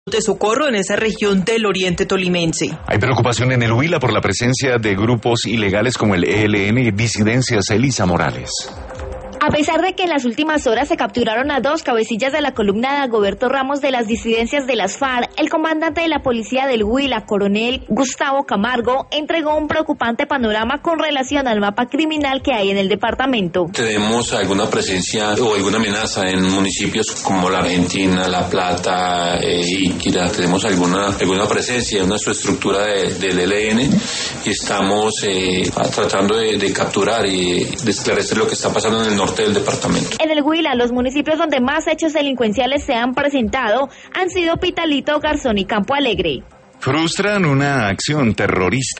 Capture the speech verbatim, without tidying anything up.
de socorro en esa región del oriente tolimense. Hay preocupación en el Huila por la presencia de grupos ilegales como el E L N y disidencias. Elisa Morales. A pesar de que en las últimas horas se capturaron a dos cabecillas de la columna de Dagoberto Ramos de las disidencias de las FARC, el comandante de la policía del Huila, coronel Gustavo Camargo, entregó un preocupante panorama con relación al mapa criminal que hay en el departamento. Tenemos alguna presencia o alguna amenaza en municipios como la Argentina, La Plata, eh, Iquira. Tenemos alguna alguna presencia en nuestra estructura de, del E L N y estamos eh, tratando de, de capturar y de esclarecer lo que está pasando en el norte del departamento. En el Huila, los municipios donde más hechos delincuenciales se han presentado han sido Pitalito, Garzón y Campo Alegre. Frustran una acción terrorista